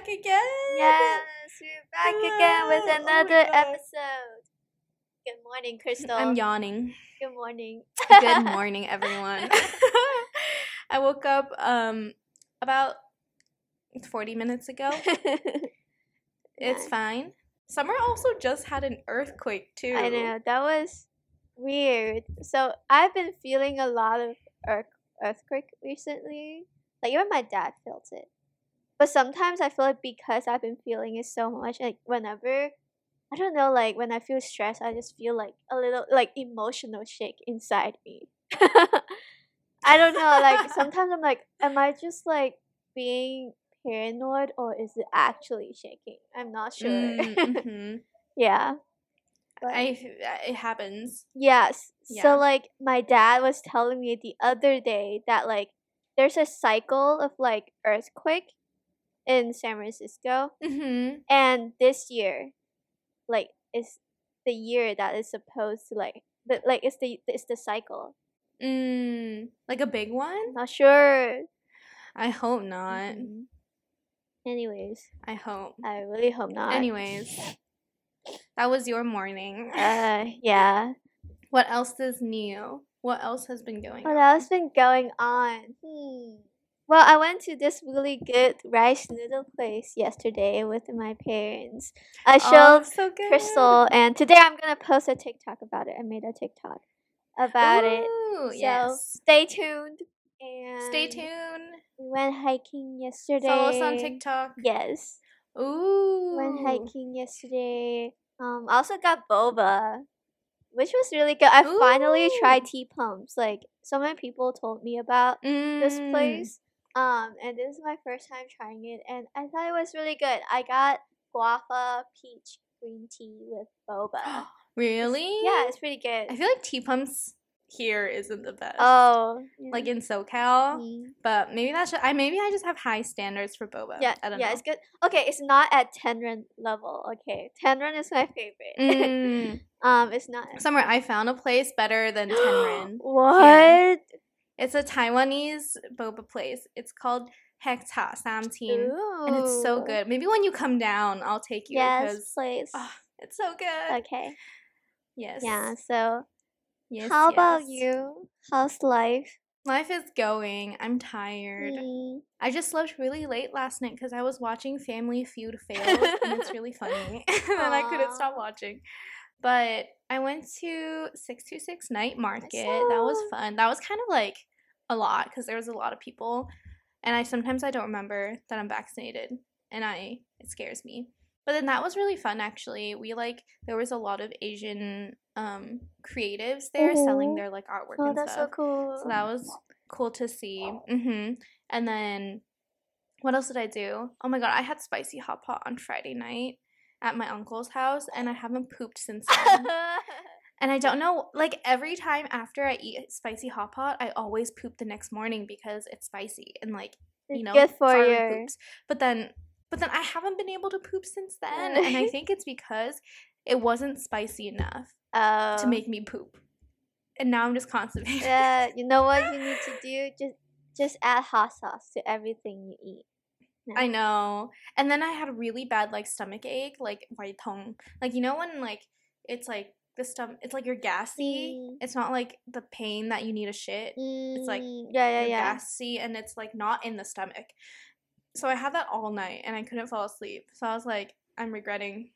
again. Yes, we're back again with another episode. Good morning, Crystal. I'm yawning. Good morning. Good morning, everyone. I woke up about 40 minutes ago. It's fine. Summer also just had an earthquake too. I know, that was weird. So I've been feeling a lot of earthquake recently. Like even my dad felt it. But sometimes I feel like because I've been feeling it so much, like whenever, I don't know, like when I feel stressed, I just feel like a little like emotional shake inside me. I don't know, like sometimes I'm like, am I just like being paranoid or is it actually shaking? I'm not sure. Mm-hmm. Yeah. But It happens. yes. Yeah. So like my dad was telling me the other day that like there's a cycle of like earthquake in San Francisco. Mm-hmm. And this year, like, is the year that is supposed to it's the cycle. Like a big one? Not sure. I hope not. Mm-hmm. Anyways, I hope. I really hope not. Anyways, that was your morning. Yeah. What else is new? What else has been going on? What else been going on? Well, I went to this really good rice noodle place yesterday with my parents. I showed so good. Crystal, and today I'm gonna post a TikTok about it. I made a TikTok about it. Ooh, So yes. stay tuned. And Stay tuned. we went hiking yesterday. Follow us on TikTok. Yes. Ooh. Went hiking yesterday. I also got boba, which was really good. I finally tried tea pumps. Like so many people told me about this place. And this is my first time trying it, and I thought it was really good. I got guava peach green tea with boba. Really? It's pretty good. I feel like tea pumps here isn't the best. Oh, yeah. Like in SoCal, but maybe that's maybe I just have high standards for boba. Yeah, I don't know. It's good. Okay, it's not at Tenran level. Okay, Tenran is my favorite. It's not. Somewhere I found a place better than Tenran. What? Here. It's a Taiwanese boba place. It's called Hekta Samtin, and it's so good. Maybe when you come down, I'll take you. Yes, please. Oh, it's so good. Okay. Yes. Yeah. So. Yes. How about you? How's life? Life is going. I'm tired. I just slept really late last night because I was watching Family Feud fails, and it's really funny. And I couldn't stop watching. But I went to 626 Night Market. That was fun. That was kind of like a lot because there was a lot of people. And sometimes I don't remember that I'm vaccinated. And it scares me. But then that was really fun, actually. There was a lot of Asian creatives there selling their like artwork and stuff. Oh, that's so cool. So that was cool to see. And then what else did I do? Oh my god, I had spicy hot pot on Friday night at my uncle's house, and I haven't pooped since then. And I don't know, like every time after I eat spicy hot pot, I always poop the next morning because it's spicy and like it's good for you. Poops. But then I haven't been able to poop since then, and I think it's because it wasn't spicy enough to make me poop. And now I'm just constipated. Yeah, you know what you need to do? Just add hot sauce to everything you eat. No. I know. And then I had a really bad like stomach ache, like white tongue. Like you know when like it's like the stomach, it's like you're gassy. It's not like the pain that you need a shit. It's like you're gassy, and it's like not in the stomach. So I had that all night, and I couldn't fall asleep. So I was like, I'm regretting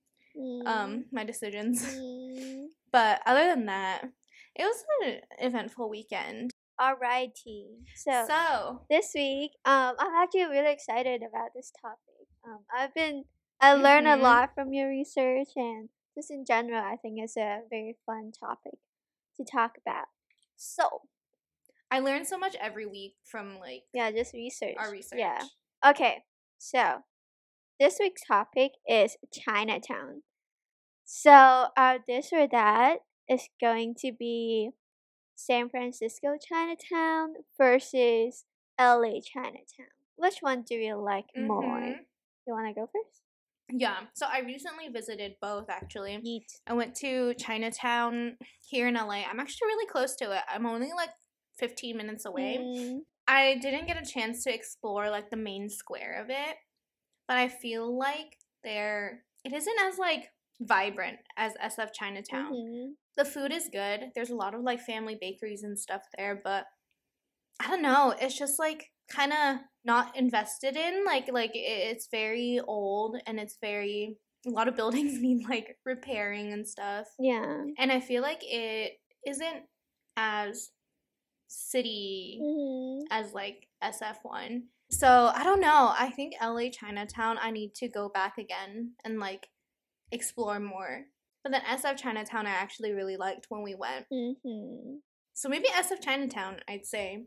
my decisions. But other than that, it was an eventful weekend. Alrighty. So this week, I'm actually really excited about this topic. I learned a lot from your research, and just in general, I think it's a very fun topic to talk about. So, I learn so much every week from like just research. Our research. Yeah. Okay. So, this week's topic is Chinatown. So, our this or that is going to be San Francisco Chinatown versus LA Chinatown. Which one do you like more? You want to go first? Yeah. So I recently visited both, actually. Yeet. I went to Chinatown here in LA. I'm actually really close to it. I'm only like 15 minutes away. I didn't get a chance to explore like the main square of it, but I feel like it isn't as like vibrant as SF Chinatown. Mm-hmm. The food is good. There's a lot of like family bakeries and stuff there, but I don't know. It's just like kind of not invested in. It's very old and it's very a lot of buildings need like repairing and stuff. Yeah. And I feel like it isn't as city as like SF1. So I don't know. I think LA Chinatown, I need to go back again and like explore more. But then SF Chinatown, I actually really liked when we went. So maybe SF Chinatown, I'd say.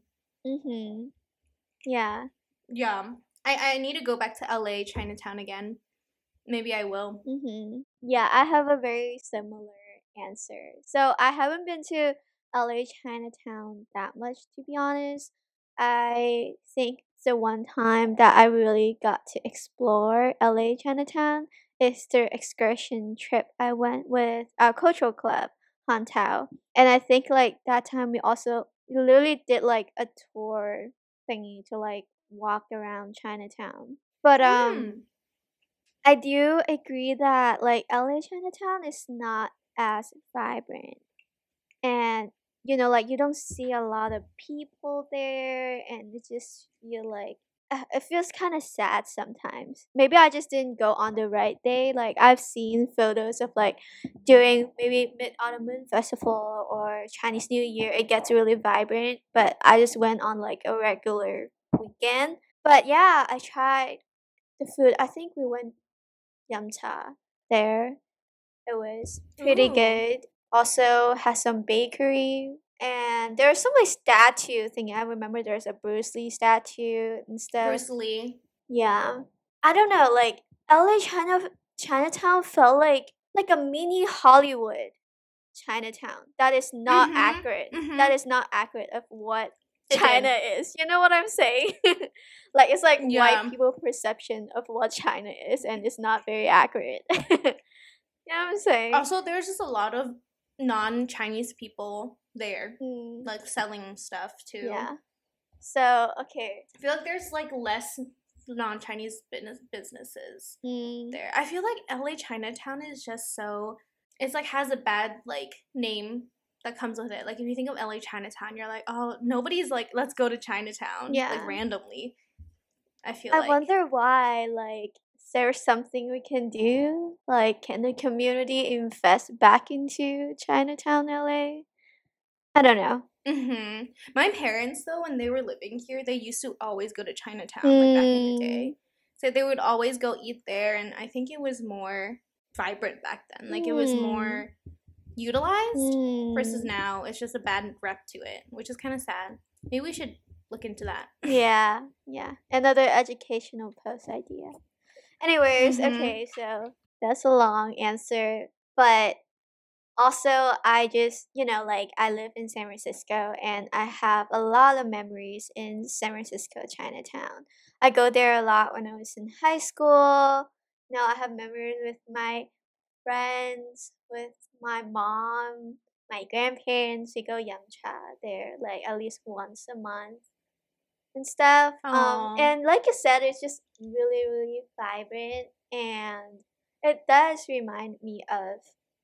Yeah. Yeah. I need to go back to LA Chinatown again. Maybe I will. Yeah, I have a very similar answer. So I haven't been to LA Chinatown that much, to be honest. I think the one time that I really got to explore LA Chinatown is the excursion trip I went with our cultural club, Hantao. And I think like that time we also literally did like a tour thingy to like walk around Chinatown. But I do agree that like LA Chinatown is not as vibrant. And you know, like you don't see a lot of people there and it just feel like it feels kind of sad sometimes. Maybe I just didn't go on the right day. Like I've seen photos of like during maybe Mid-Autumn Moon Festival or Chinese New Year, it gets really vibrant. But I just went on like a regular weekend. But yeah, I tried the food. I think we went Yamcha there. It was pretty good. Also has some bakery and there's some like statue thing. I remember there's a Bruce Lee statue and stuff. Bruce Lee. Yeah. I don't know, like LA Chinatown felt like a mini Hollywood Chinatown. That is not accurate. That is not accurate of what China is. You know what I'm saying? Like it's like white people perception of what China is and it's not very accurate. You know what I'm saying? Also, there's just a lot of non-Chinese people there, like selling stuff too. Yeah. So okay. I feel like there's like less non-Chinese businesses there. I feel like LA Chinatown is just so it's like has a bad like name that comes with it. Like if you think of LA Chinatown, you're like, oh, nobody's like, let's go to Chinatown. Yeah. Like randomly. I wonder why, like, is there something we can do? Like, can the community invest back into Chinatown, LA? I don't know. My parents, though, when they were living here, they used to always go to Chinatown, like back in the day. So they would always go eat there, and I think it was more vibrant back then. Like, it was more utilized versus now. It's just a bad rep to it, which is kind of sad. Maybe we should look into that. Yeah. Another educational post idea. Anyways, okay, so that's a long answer, but also I just, you know, like I live in San Francisco and I have a lot of memories in San Francisco Chinatown. I go there a lot when I was in high school. You know, I have memories with my friends, with my mom, my grandparents. We go Yamcha there like at least once a month and stuff. And like I said, it's just really, really vibrant and it does remind me of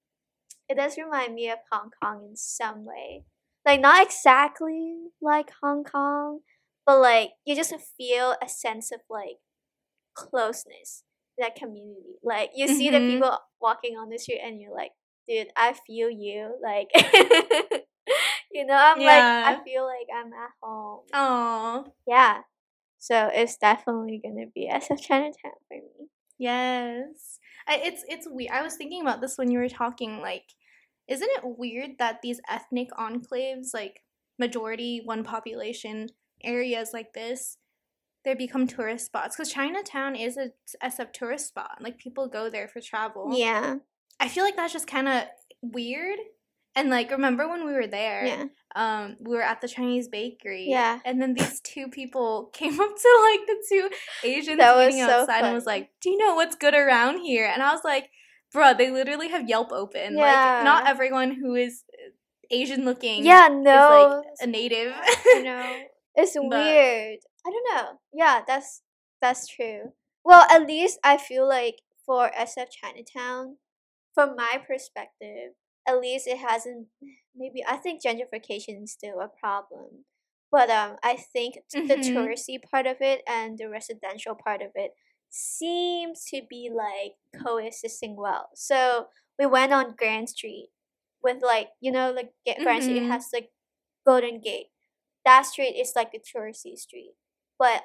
Hong Kong in some way. Like not exactly like Hong Kong, but like you just feel a sense of like closeness in that community. Like you see the people walking on the street and you're like, dude, I feel you. Like you know, I feel like I'm at home. Aww. Yeah. So it's definitely gonna be SF Chinatown for me. Yes. It's weird. I was thinking about this when you were talking, like, isn't it weird that these ethnic enclaves, like majority one population areas like this, they become tourist spots? Because Chinatown is a SF tourist spot. Like people go there for travel. Yeah. I feel like that's just kind of weird. And like, remember when we were there? Yeah. We were at the Chinese bakery. Yeah. And then these two people came up to like the two Asians waiting outside and was like, "Do you know what's good around here?" And I was like, "Bruh, they literally have Yelp open. Yeah. Like, not everyone who is Asian looking is like a native." I know. It's weird. I don't know. Yeah, that's true. Well, at least I feel like for SF Chinatown, from my perspective, at least it hasn't. Maybe I think gentrification is still a problem, but I think the Mm-hmm. touristy part of it and the residential part of it seems to be like coexisting well. So we went on Grand Street with like like Grand Street Mm-hmm. has like Golden Gate. That street is like the touristy street, but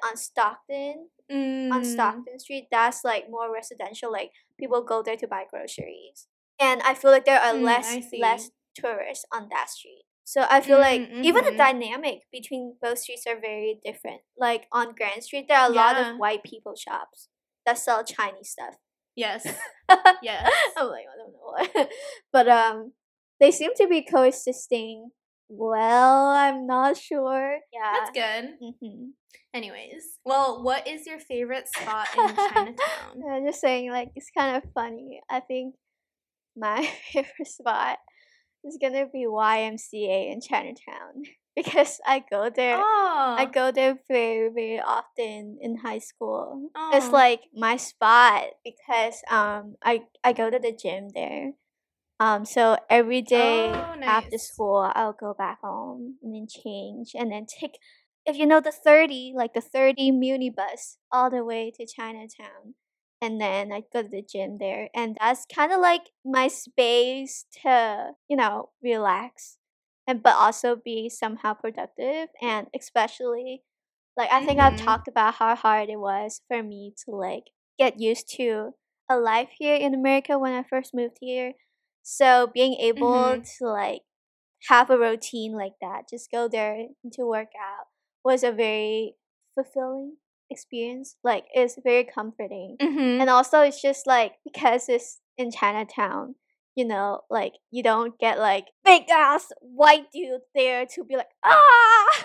on Stockton Street, that's like more residential. Like people go there to buy groceries, and I feel like there are I less see. tourists on that street. So I feel like even the Mm-hmm. dynamic between both streets are very different. Like on Grand Street, there are a lot of Yeah. white people shops that sell Chinese stuff. Yes. Yes. I'm like, I don't know what, but they seem to be coexisting. Well, I'm not sure. Yeah. That's good. Mm-hmm. Anyways, well, what is your favorite spot in Chinatown? I'm just saying, like, it's kind of funny. I think my favorite spot is gonna be YMCA in Chinatown because I go there. I Oh. go there very, very often in high school. It's Oh. like my spot because I go to the gym there. So every day Oh, after nice. school, I'll go back home and then change and then take, if you know the 30, like the 30 Muni bus all the way to Chinatown. And then I go to the gym there. And that's kind of like my space to, relax and but also be somehow productive. And especially, like, I think I've Mm-hmm. talked about how hard it was for me to, like, get used to a life here in America when I first moved here. So being able Mm-hmm. to, like, have a routine like that, just go there to work out, was a very fulfilling experience. Like, it's very comforting. Mm-hmm. And also, it's just like because it's in Chinatown, like you don't get like big ass white dude there to be like, ah,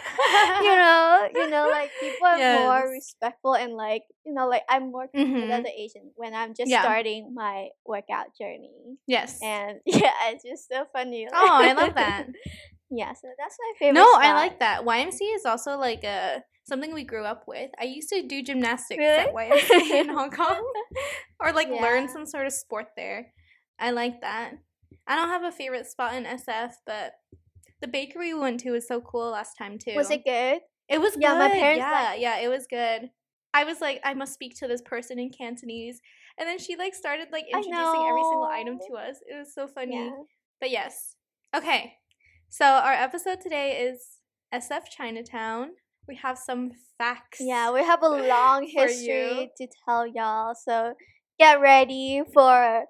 like people are more Yes. respectful and like, like I'm more connected Mm-hmm. as an Asian when I'm just Yeah. starting my workout journey. Yes. And yeah, it's just so funny. Oh, I love that. Yeah, so that's my favorite No, spot. I like that. YMCA is also like something we grew up with. I used to do gymnastics at Really? YMCA in Hong Kong, or like learn Yeah. some sort of sport there. I like that. I don't have a favorite spot in SF, but the bakery we went to was so cool last time too. Was it good? It was Yeah, good. my parents yeah, it was good. I was like, I must speak to this person in Cantonese, and then she like started like I introducing every single item know. to us. It was so funny. Yeah. But yes, okay. So our episode today is SF Chinatown. We have some facts. Yeah, we have a long for history you. to tell y'all, so get ready for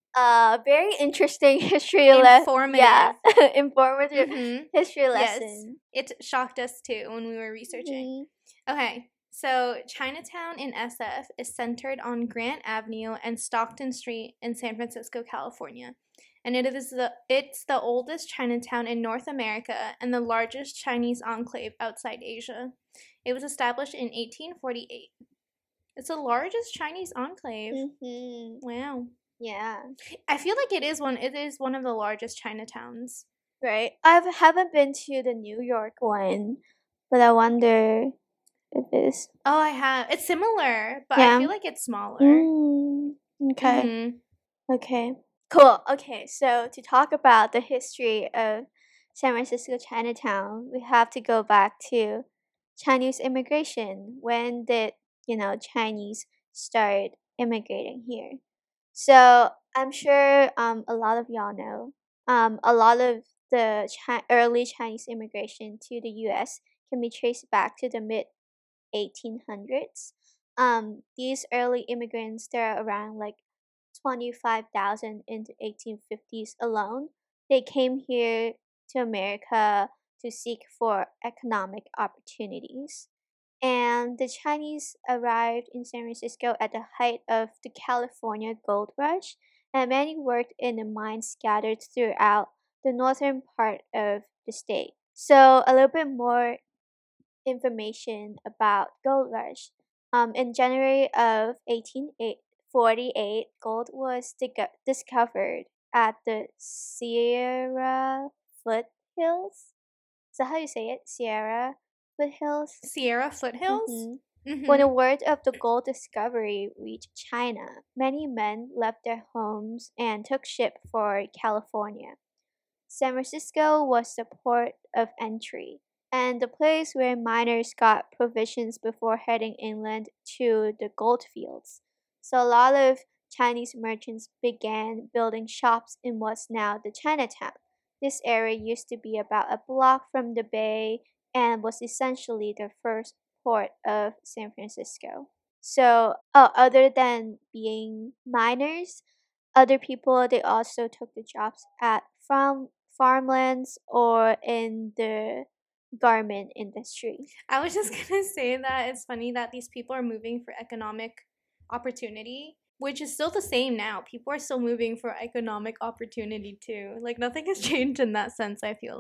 a very interesting history lesson. Yeah, Informative. informative history Yes, lesson. it shocked us too when we were researching. Okay, so Chinatown in SF is centered on Grant Avenue and Stockton Street in San Francisco, California. And it's the oldest Chinatown in North America and the largest Chinese enclave outside Asia. It was established in 1848. It's the largest Chinese enclave. Mm-hmm. Wow. Yeah. I feel like it is one of the largest Chinatowns. Right. I haven't been to the New York one, but I wonder if it's. Oh, I have. It's similar, but Yeah. I feel like it's smaller. Okay. Mm-hmm. Okay. Cool. Okay, so to talk about the history of San Francisco Chinatown, we have to go back to Chinese immigration. When did, Chinese start immigrating here? So I'm sure a lot of y'all know a lot of the early Chinese immigration to the U.S. can be traced back to the mid 1800s. These early immigrants, they're around like 25,000 in the 1850s alone. They came here to America to seek for economic opportunities. And the Chinese arrived in San Francisco at the height of the California gold rush, and many worked in the mines scattered throughout the northern part of the state. So, a little bit more information about gold rush. In January of 1848, gold was discovered at the Sierra foothills. Is that how you say it? Sierra foothills? Sierra Foothills? Mm-hmm. When the Mhm. word of the gold discovery reached China, many men left their homes and took ship for California. San Francisco was the port of entry and the place where miners got provisions before heading inland to the gold fields. So a lot of Chinese merchants began building shops in what's now the Chinatown. This area used to be about a block from the bay and was essentially the first port of San Francisco. So, other than being miners, other people they also took the jobs at farmlands or in the garment industry. I was just gonna say that it's funny that these people are moving for economic opportunity, which is still the same now. People are still moving for economic opportunity too. Like nothing has changed in that sense, I feel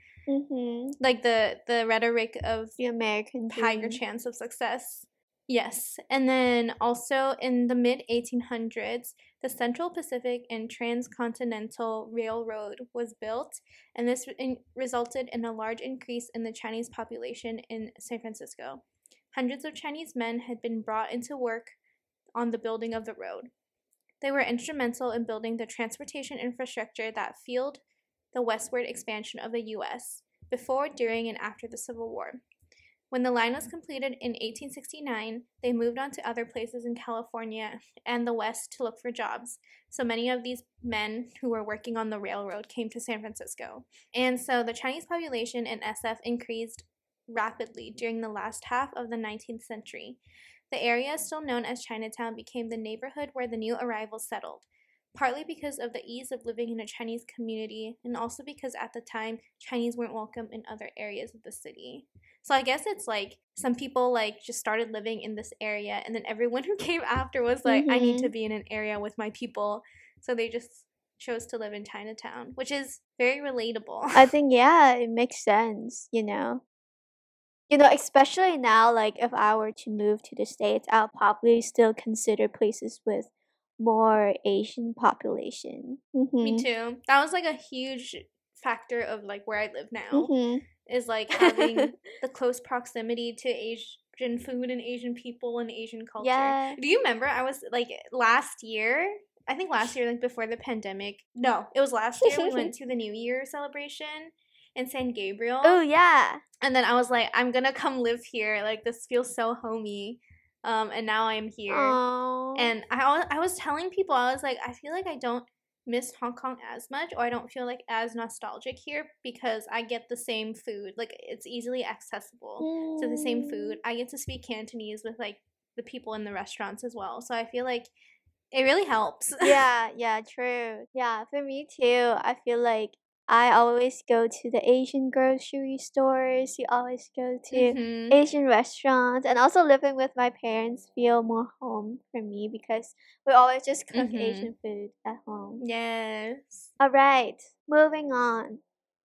Mhm. like the rhetoric of The American higher dream. chance of success. Yes. And then also in the mid 1800s, the Central Pacific and Transcontinental Railroad was built, and this resulted in a large increase in the Chinese population in San Francisco. Hundreds of Chinese men had been brought into work on the building of the road. They were instrumental in building the transportation infrastructure that fueled the westward expansion of the U.S. before, during, and after the Civil War. When the line was completed in 1869, they moved on to other places in California and the West to look for jobs. So many of these men who were working on the railroad came to San Francisco. And so the Chinese population in SF increased rapidly during the last half of the 19th century. The area still known as Chinatown became the neighborhood where the new arrivals settled, partly because of the ease of living in a Chinese community, and also because at the time, Chinese weren't welcome in other areas of the city. So I guess it's like some people like just started living in this area, and then everyone who came after was like, I need to Mhm. be in an area with my people. So they just chose to live in Chinatown, which is very relatable. I think yeah, it makes sense. Especially now, like if I were to move to the States, I'll probably still consider places with more Asian population. Me Mhm. too. That was like a huge factor of like where I live now, Mhm. is like having the close proximity to Asian food and Asian people and Asian culture. Yeah. Do you remember I was like last year? I think last year, like before the pandemic. No, it was last year. We went to the New Year celebration in San Oh Gabriel, yeah. and then I was like, I'm gonna come live here. Like this feels so homey. And now I'm here. Oh. And I was telling people, I was like, I feel like I don't miss Hong Kong as much, or I don't feel like as nostalgic here because I get the same food. Like it's easily accessible to the same Mm. food. I get to speak Cantonese with like the people in the restaurants as well. So I feel like it really helps. Yeah, yeah, true. Yeah, for me too. I feel like I always go to the Asian grocery stores. You always go to Mhm. Asian restaurants, and also living with my parents feel more home for me because we always just cook Mhm. Asian food at home. Yes. All right, moving on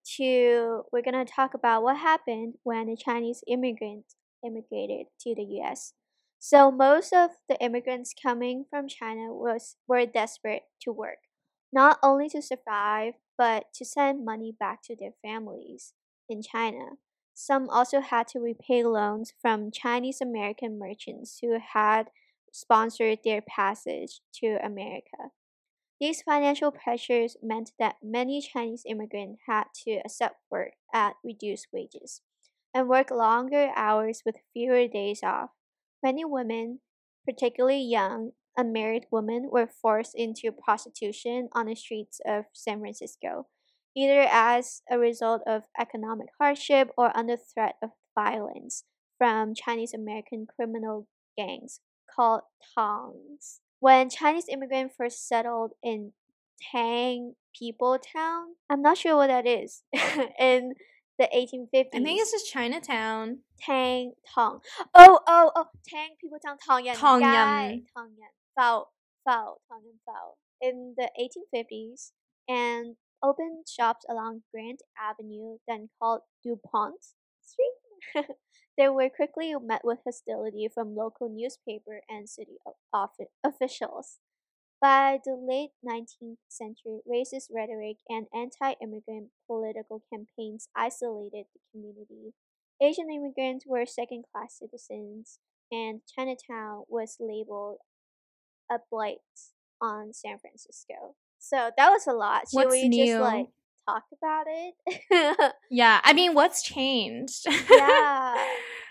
to we're gonna talk about what happened when the Chinese immigrants immigrated to the U.S. So most of the immigrants coming from China were desperate to work, not only to survive but to send money back to their families in China. Some also had to repay loans from Chinese American merchants who had sponsored their passage to America. These financial pressures meant that many Chinese immigrants had to accept work at reduced wages and work longer hours with fewer days off. Many women, particularly young, unmarried women, were forced into prostitution on the streets of San Francisco, either as a result of economic hardship or under threat of violence from Chinese American criminal gangs called Tongs. When Chinese immigrants first settled in Tang People Town, I'm not sure what that is, in the I think it's 1850s. just Chinatown. Tang Tong. Oh, Tang People Town Tong Yan Gai Tongyan. Tong Yan Fao Tong Yan Fao in the 1850s and opened shops along Grant Avenue, then called DuPont Street. They were quickly met with hostility from local newspaper and city officials. By the late 19th century, racist rhetoric and anti immigrant political campaigns isolated the community. Asian immigrants were second class citizens and Chinatown was labeled a blight on San Francisco. So that was a lot. Should What's we just like new? talk about it? Yeah, I mean, what's changed? Yeah.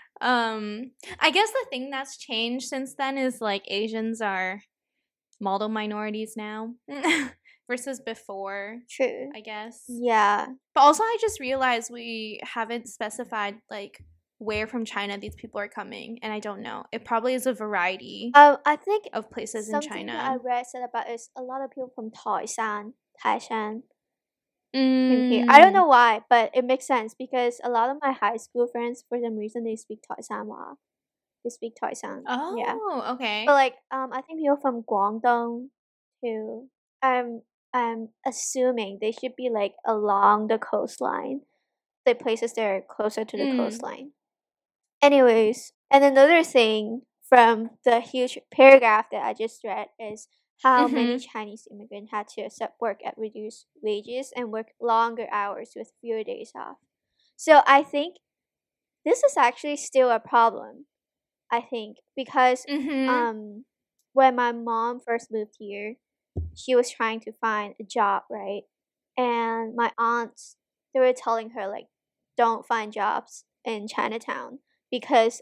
I guess the thing that's changed since then is like Asians are model minorities now versus before, True. I guess. Yeah. But also, I just realized we haven't specified like where from China these people are coming, and I don't know. It probably is a variety I think of places in something that I China. read said about is a lot of people from Taishan came here. I don't Mm. know why, but it makes sense because a lot of my high school friends, for some reason, they speak Taishan. They speak Taishan. Yeah. Oh, But okay. like, I think people from Guangdong too. I'm assuming they should be like along the coastline, the places that are closer to the Mm. coastline. Anyways, and another thing from the huge paragraph that I just read is how many Mhm. Chinese immigrants had to accept work at reduced wages and work longer hours with fewer days off. So I think this is actually still a problem. I think because Mhm. when my mom first moved here, she was trying to find a job, right? And my aunts, they were telling her like, don't find jobs in Chinatown because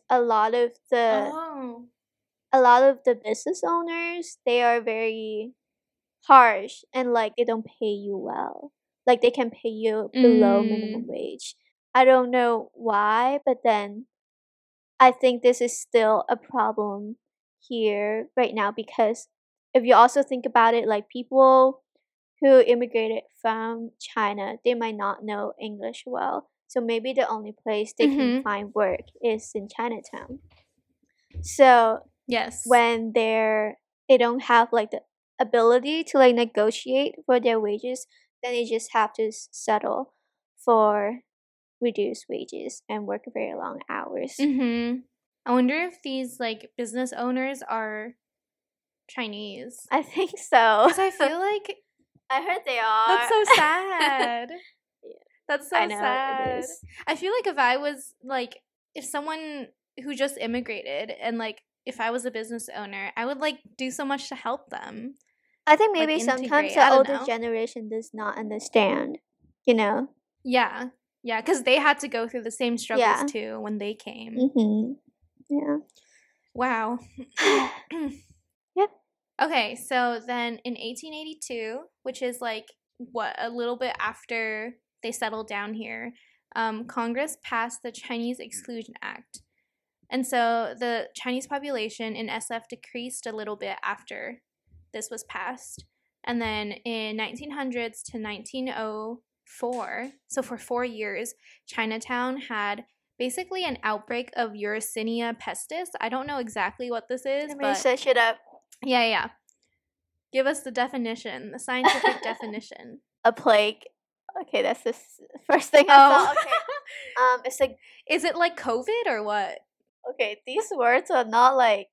Oh. a lot of the business owners, they are very harsh and like they don't pay you well. Like they can pay you below minimum Mm. wage. I don't know why, but then I think this is still a problem here right now because if you also think about it, like people who immigrated from China, they might not know English well. So maybe the only place they can Mhm. find work is in Chinatown. So Yes. when they don't have like the ability to like negotiate for their wages, then they just have to settle for reduced wages and work very long hours. Mhm. I wonder if these like business owners are Chinese. I think so. Cuz I feel like I heard they are. that's so sad. Yeah, That's I so know it sad. is. I feel like if I was like if someone who just immigrated and like if I was a business owner, I would like do so much to help them. I think Like maybe sometimes integrate. the I don't older know. generation does not understand, you know? Yeah. Yeah, cuz they had to go through the same struggles Yeah. too when they came. Mhm. Yeah. Wow. Yep. Okay, so then in 1882, which is like what a little bit after they settled down here, Congress passed the Chinese Exclusion Act. And so the Chinese population in SF decreased a little bit after this was passed. And then in 1900s to 1904, so for 4 years, Chinatown had basically an outbreak of Yersinia pestis. I don't know exactly what this is, Let me but search it up. yeah. Give us the definition, the scientific definition. A plague. Okay, that's the first thing I saw. Okay. It's like, Is it like COVID or what? okay, these words are not like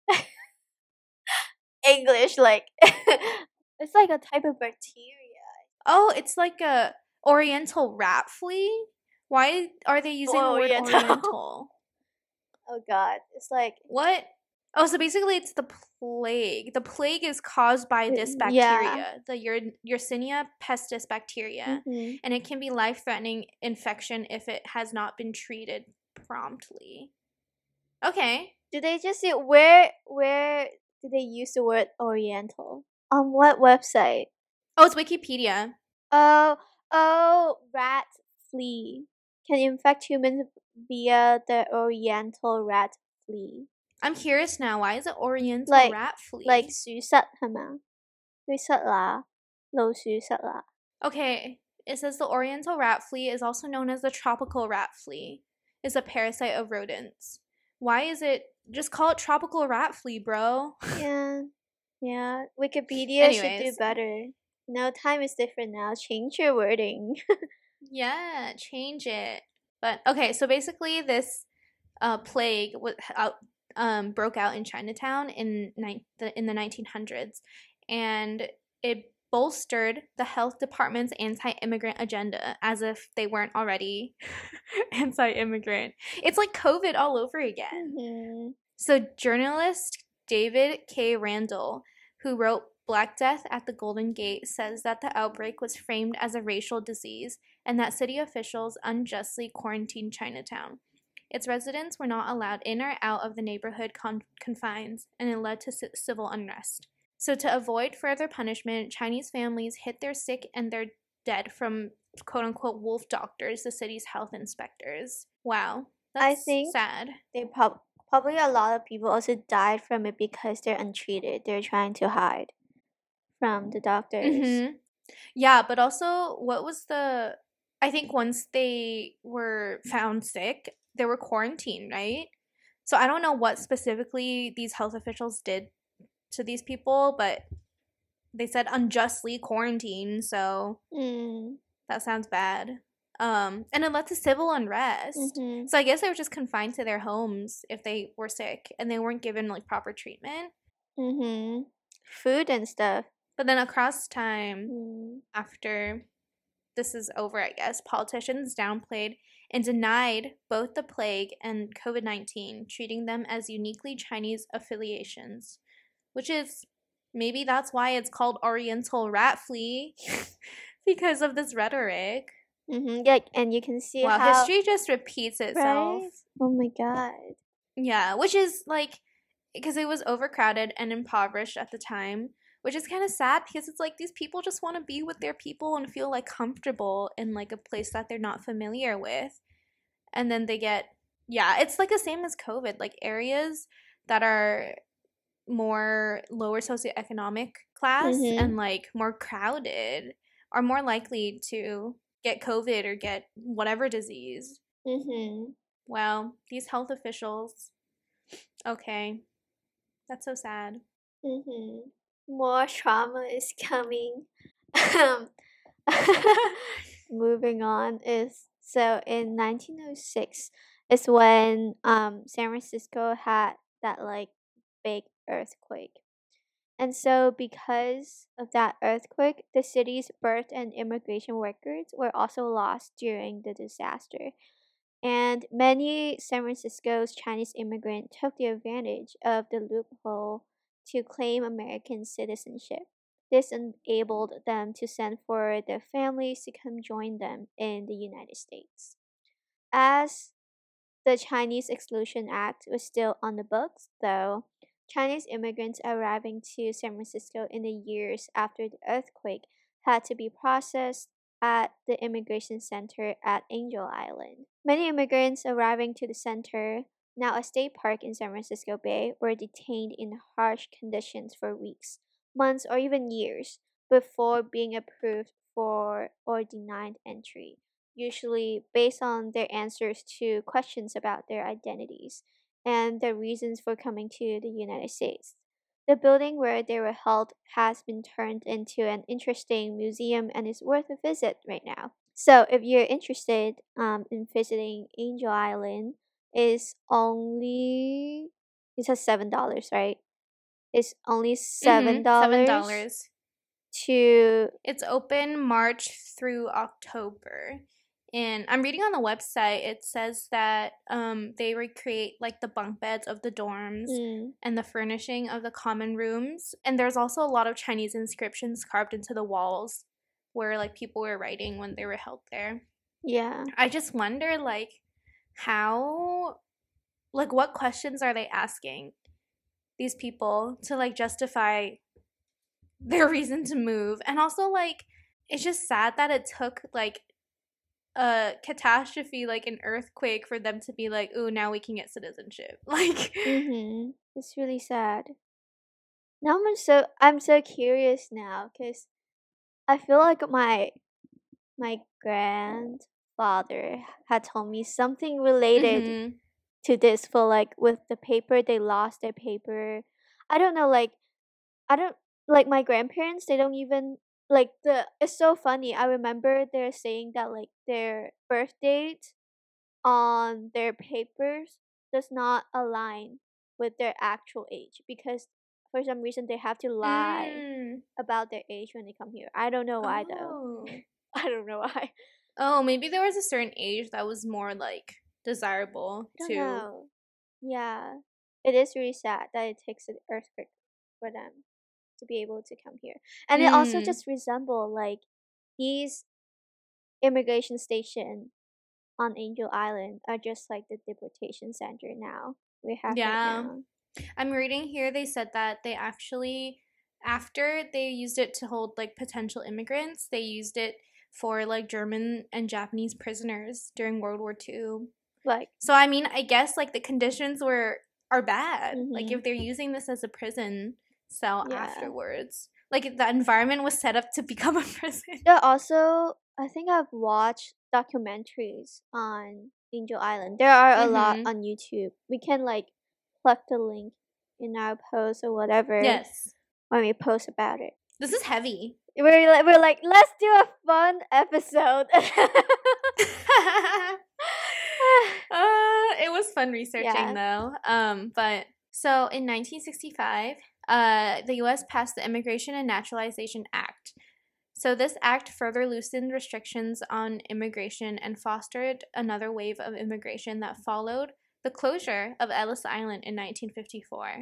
English, like it's like a type of bacteria. Oh, it's like a oriental rat flea? Why are they using the word Oriental. oriental? Oh god, it's like What? Oh, so basically it's the plague. The plague is caused by this yeah. bacteria, the Yersinia pestis bacteria, Mhm. and it can be life-threatening infection if it has not been treated promptly. Okay. Do they just say where do they use the word oriental? On what website? Oh, it's Wikipedia. Oh, rat flea can infect humans via the oriental rat flea. I'm curious now. Why is it oriental Like rat flea? like 鼠虱係咪？會虱乸，老鼠虱乸。 Okay, it says the oriental rat flea is also known as the tropical rat flea. It's a parasite of rodents. Why is it just call it tropical rat flea, bro? Yeah. Wikipedia should do Anyways. better. No, time is different now. Change your wording. Yeah, change it. But okay, so basically this plague broke out in Chinatown in the 1900s, and it bolstered the health department's anti-immigrant agenda as if they weren't already anti-immigrant. It's like COVID all over again. So journalist David K. Randall, who wrote Black Death at the Golden Gate, says that the outbreak was framed as a racial disease and that city officials unjustly quarantined Chinatown. Its residents were not allowed in or out of the neighborhood confines, and it led to civil unrest. So to avoid further punishment, Chinese families hid their sick and their dead from quote-unquote wolf doctors, the city's health inspectors. Wow, I that's think sad. they probably a lot of people also died from it because they're untreated. They're trying to hide from the doctors. Yeah, but also, what was I think once they were found sick, they were quarantined, right? So I don't know what specifically these health officials did to these people, but they said unjustly quarantined, so that sounds bad. And it led to civil unrest. So I guess they were just confined to their homes if they were sick and they weren't given like proper treatment. Food and stuff. But then across time, after this is over, I guess, politicians downplayed and denied both the plague and COVID-19, treating them as uniquely Chinese affiliations, which is maybe that's why it's called Oriental Rat Flea because of this rhetoric. Yeah, and you can see how history just repeats itself. Right? Oh my god. Yeah, which is like because it was overcrowded and impoverished at the time, which is kind of sad because it's like these people just want to be with their people and feel like comfortable in like a place that they're not familiar with. And then they get, it's like the same as COVID, like areas that are more lower socioeconomic class and like more crowded are more likely to get COVID or get whatever disease. Well, these health officials, okay, that's so sad. More trauma is coming. Moving on so in 1906 is when San Francisco had that like big earthquake. And so because of that earthquake, the city's birth and immigration records were also lost during the disaster. And many San Francisco's Chinese immigrants took the advantage of the loophole to claim American citizenship. This enabled them to send for their families to come join them in the United States. As the Chinese Exclusion Act was still on the books, though, Chinese immigrants arriving to San Francisco in the years after the earthquake had to be processed at the immigration center at Angel Island. Many immigrants arriving to the center, now a state park in San Francisco Bay, were detained in harsh conditions for weeks, months, or even years before being approved for or denied entry, usually based on their answers to questions about their identities and their reasons for coming to the United States. The building where they were held has been turned into an interesting museum and is worth a visit right now. So, if you're interested in visiting Angel Island, it's says $7, right? It's only $7 to. It's open March through October. And I'm reading on the website, it says that they recreate like the bunk beds of the dorms and the furnishing of the common rooms. And there's also a lot of Chinese inscriptions carved into the walls where like people were writing when they were held there. Yeah. I just wonder like what questions are they asking these people to like justify their reason to move? And also like it's just sad that it took like a catastrophe like an earthquake for them to be like, ooh, now we can get citizenship. Like it's really sad. Now I'm so curious now because I feel like my grandfather had told me something related to this for like with the paper. They lost their paper. I don't know, like my grandparents, they don't even like it's so funny. I remember they're saying that like their birth date on their papers does not align with their actual age because for some reason they have to lie about their age when they come here. I don't know why though. I don't know why. Oh, maybe there was a certain age that was more like desirable I don't know. Yeah. it is really sad that it takes an earthquake for them to be able to come here. And it also just resemble like these immigration station on Angel Island are just like the deportation center now we have right now. I'm reading here they said that they actually, after they used it to hold like potential immigrants, they used it for like German and Japanese prisoners during World War II. Like, so I mean, I guess like the conditions are bad. Like if they're using this as a prison cell afterwards, like the environment was set up to become a prison. Yeah, also I think I've watched documentaries on Angel Island. There are a lot on YouTube. We can like plug the link in our post or whatever. Yes. When we post about it. This is heavy. We're like, let's do a fun episode. It was fun researching though. But so in 1965, the U.S. passed the Immigration and Naturalization Act. So this act further loosened restrictions on immigration and fostered another wave of immigration that followed the closure of Ellis Island in 1954.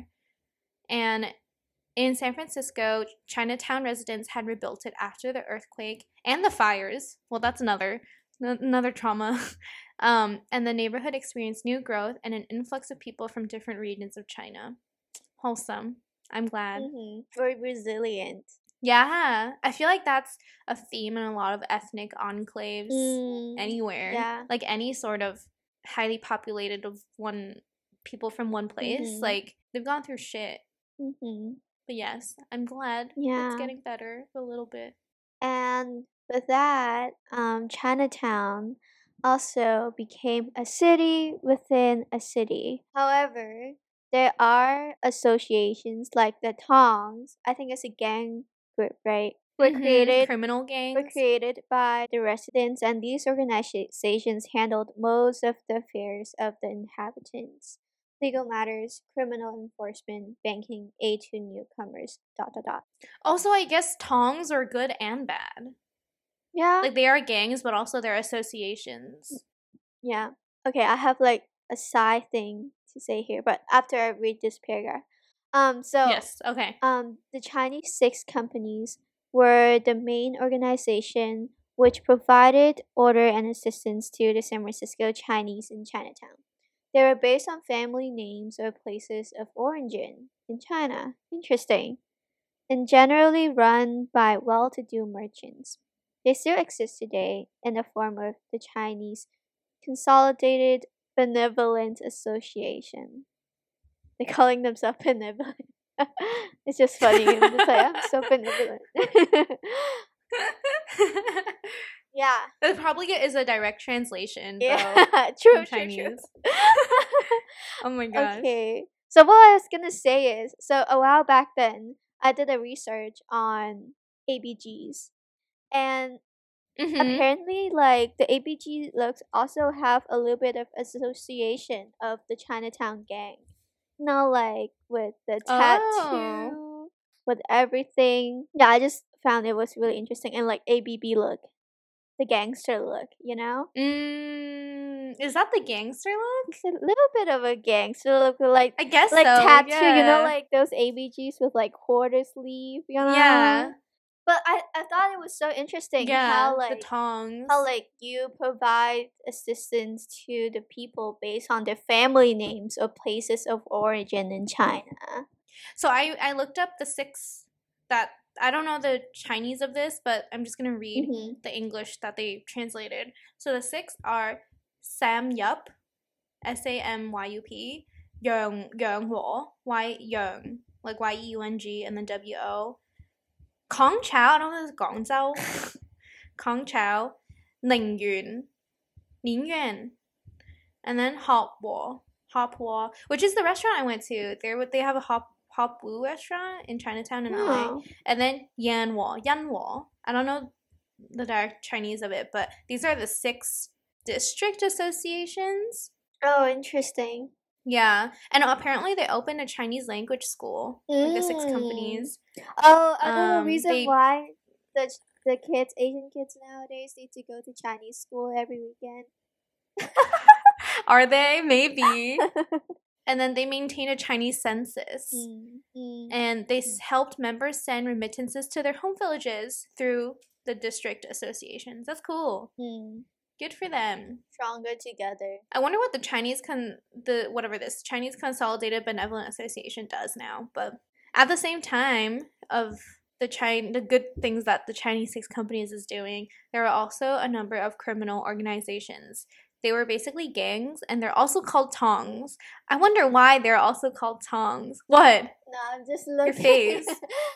And in San Francisco, Chinatown residents had rebuilt it after the earthquake and the fires. Well, that's another trauma. And the neighborhood experienced new growth and an influx of people from different regions of China. Wholesome. I'm glad. Very resilient. Yeah. I feel like that's a theme in a lot of ethnic enclaves anywhere. Yeah. Like any sort of highly populated of people from one place. Like they've gone through shit. But yes, I'm glad it's getting better a little bit. And with that, Chinatown also became a city within a city. However, there are associations like the Tongs. I think it's a gang group, right? Criminal gangs. Were created by the residents, and these organizations handled most of the affairs of the inhabitants. Legal matters, criminal enforcement, banking, aid to newcomers, ... Also, I guess Tongs are good and bad. Yeah. Like, they are gangs, but also they're associations. Yeah. Okay, I have, like, a side thing to say here, but after I read this paragraph. Yes, okay. The Chinese Six Companies were the main organization which provided order and assistance to the San Francisco Chinese in Chinatown. They were based on family names or places of origin in China. Interesting. And generally run by well-to-do merchants. They still exist today in the form of the Chinese Consolidated Benevolent Association. They're calling themselves benevolent. It's just funny. It's like, I'm so benevolent. Yeah. It probably is a direct translation. Yeah, true. Oh my gosh. Okay. So what I was gonna say is, so a while back then, I did a research on ABGs, and apparently, like the ABG looks also have a little bit of association of the Chinatown gang. Not like with the tattoo, with everything. Yeah, I just found it was really interesting, and like ABB look. The gangster look, you know? Is that the gangster look? It's a little bit of a gangster look, like I guess like so, tattoo, yeah. you know, like those ABGs with like quarter sleeve, you know? Yeah. But I thought it was so interesting how like the Tongs. How like you provide assistance to the people based on their family names or places of origin in China. So I looked up the six that I don't know the Chinese of this, but I'm just gonna read the English that they translated. So the six are Samyup, SAMYUP, Yeungwo, Yeung, like YEUNG, and then WO. Kong Chao, I don't know if it's Gong Zhao. Kong Chao, Ning Yuan, and then Hop Wo, which is the restaurant I went to. They have a Hop Wu restaurant in Chinatown in LA. And then Yanwo. I don't know the direct Chinese of it, but these are the 6 district associations. Oh, interesting. Yeah, and apparently they opened a Chinese language school, like the 6 companies. Oh, another reason why the kids, Asian kids nowadays, need to go to Chinese school every weekend. Are they? Maybe. And then they maintain a Chinese census. And they helped members send remittances to their home villages through the district associations. That's cool. Good for them. Stronger together. I wonder what the Chinese Chinese Consolidated Benevolent Association does now. But at the same time of the good things that the Chinese Six Companies is doing, there are also a number of criminal organizations. They were basically gangs, and they're also called tongs. I wonder why they're also called tongs. What? No, I'm just looking. Your face.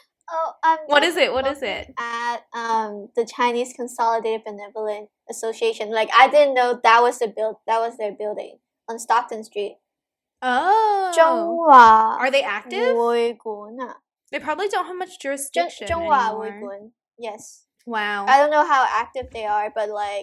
What is it? What is it? At the Chinese Consolidated Benevolent Association. Like, I didn't know that was their building on Stockton Street. Oh. 中华 Are they active? 维国呢 They probably don't have much jurisdiction 中华 anymore. 维国 Yes. Wow. I don't know how active they are, but like,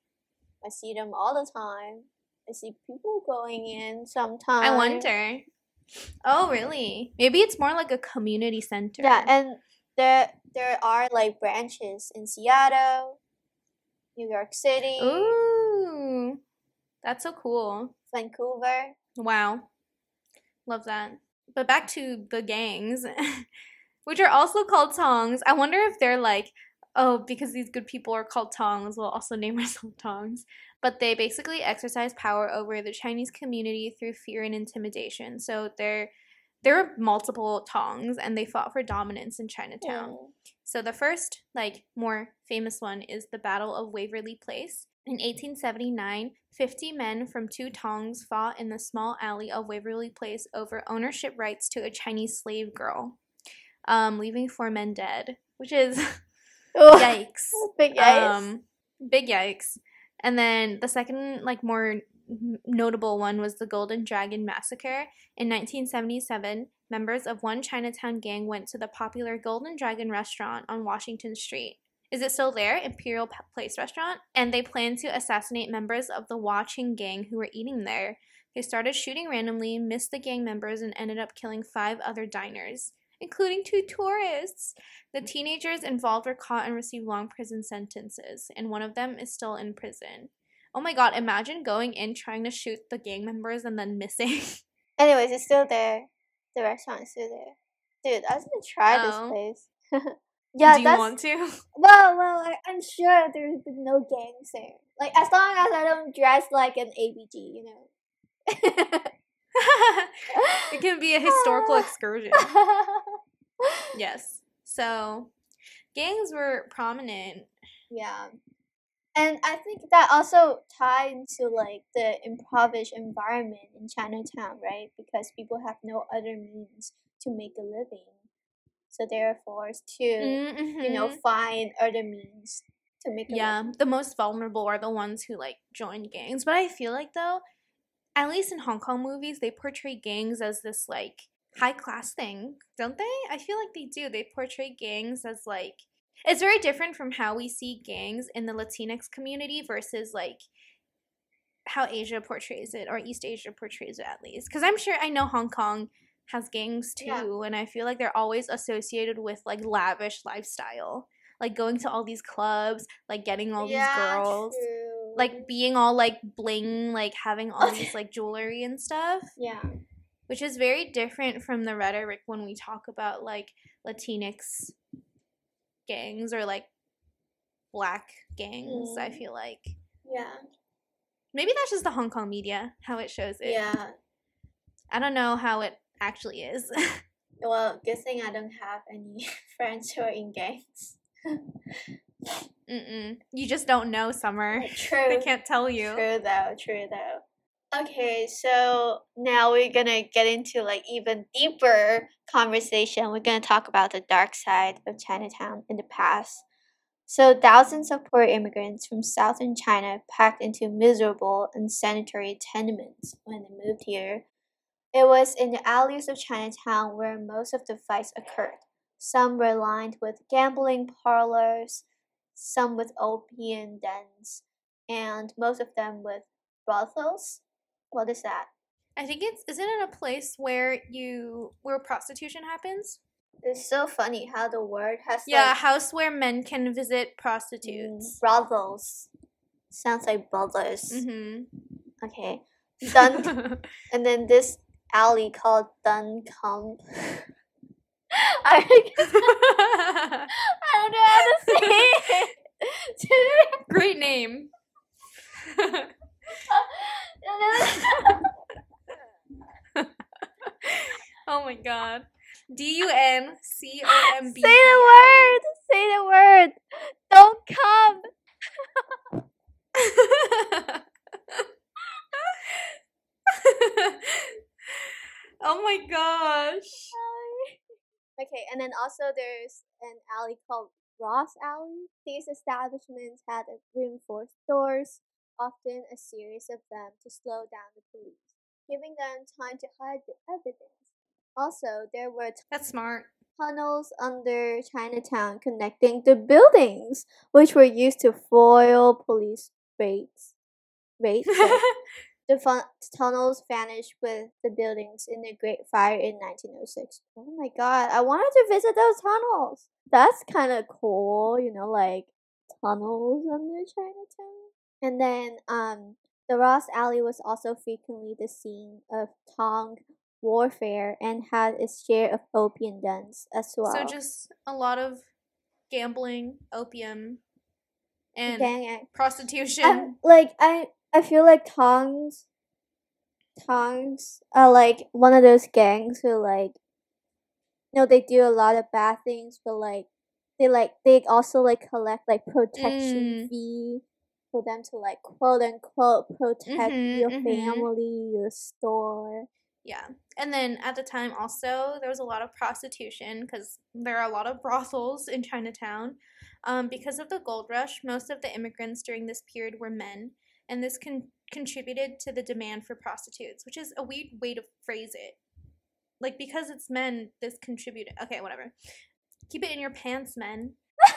I see them all the time. I see people going in sometimes. I wonder. Oh, really? Maybe it's more like a community center. Yeah, and there are like branches in Seattle, New York City. Ooh. That's so cool. Vancouver. Wow. Love that. But back to the gangs, which are also called tongs. I wonder if they're like, oh, because these good people are called tongs, we'll also name ourselves tongs. But they basically exercise power over the Chinese community through fear and intimidation. So there are multiple tongs, and they fought for dominance in Chinatown. So the first, like, more famous one is the Battle of Waverly Place. In 1879, 50 men from two tongs fought in the small alley of Waverly Place over ownership rights to a Chinese slave girl, leaving 4 men dead, which is yikes. Big yikes. Big yikes. And then the second, like, more notable one was the Golden Dragon Massacre. In 1977, members of one Chinatown gang went to the popular Golden Dragon restaurant on Washington Street. Is it still there? Imperial Place restaurant? And they planned to assassinate members of the Watching gang who were eating there. They started shooting randomly, missed the gang members, and ended up killing 5 other diners, including 2 tourists. The teenagers involved were caught and received long prison sentences, and one of them is still in prison. Oh my god, imagine going in trying to shoot the gang members and then missing. Anyways, it's still there. The restaurant is still there. Dude, I was gonna try this place. Yeah, do you want to? Well, I'm sure there's been no gangs there. Like, as long as I don't dress like an ABG, you know. It can be a historical excursion. Yes. So, gangs were prominent. Yeah. And I think that also ties into, like, the impoverished environment in Chinatown, right? Because people have no other means to make a living. So they're forced to, you know, find other means to make a living. Yeah, the most vulnerable are the ones who, like, join gangs. But I feel like, though, at least in Hong Kong movies, they portray gangs as this, like, high-class thing, don't they? I feel like they do. They portray gangs as, like... It's very different from how we see gangs in the Latinx community versus, like, how Asia portrays it, or East Asia portrays it, at least. Because I know Hong Kong has gangs too, and I feel like they're always associated with, like, lavish lifestyle, like going to all these clubs, like getting all these girls, true. like being all, like, bling, like having all these, like, jewelry and stuff. Yeah, which is very different from the rhetoric when we talk about, like, Latinx gangs or, like, black gangs. I feel like maybe that's just the Hong Kong media, how it shows it. Yeah, I don't know how it actually is. Well, good thing I don't have any friends who are in gangs. You just don't know, Summer. True. They can't tell you. True though. Okay, so now we're gonna get into, like, even deeper conversation. We're gonna talk about the dark side of Chinatown in the past. So thousands of poor immigrants from southern China packed into miserable and sanitary tenements when they moved here. It was in the alleys of Chinatown where most of the fights occurred. Some were lined with gambling parlors, some with opium dens, and most of them with brothels. What is that? I think isn't it a place where prostitution happens? It's so funny how the word has a house where men can visit prostitutes. Brothels. Sounds like brothers. Okay. Done. And then this alley called Duncombe. I don't know how to say it. Great name. Oh my god. Duncombe. Say the word. Don't come. Oh my gosh. Okay, and then also there's an alley called Ross Alley. These establishments had reinforced doors, often a series of them to slow down the police, giving them time to hide the evidence. Also, there were That's smart. tunnels under Chinatown connecting the buildings, which were used to foil police raids. The tunnels vanished with the buildings in the Great Fire in 1906. Oh my god, I wanted to visit those tunnels. That's kind of cool, like tunnels under Chinatown. And then the Ross Alley was also frequently the scene of Tong warfare and had its share of opium dens as well. So just a lot of gambling, opium, and prostitution. I feel like Tongs are like one of those gangs who like they do a lot of bad things, but they also like collect like protection fee for them to like quote unquote protect your family, your store. Yeah. And then at the time also there was a lot of prostitution because there are a lot of brothels in Chinatown. Because of the gold rush, most of the immigrants during this period were men, and this contributed to the demand for prostitutes, which is a weird way to phrase it. Like, because it's men, this contributed. Okay, whatever. Keep it in your pants, men.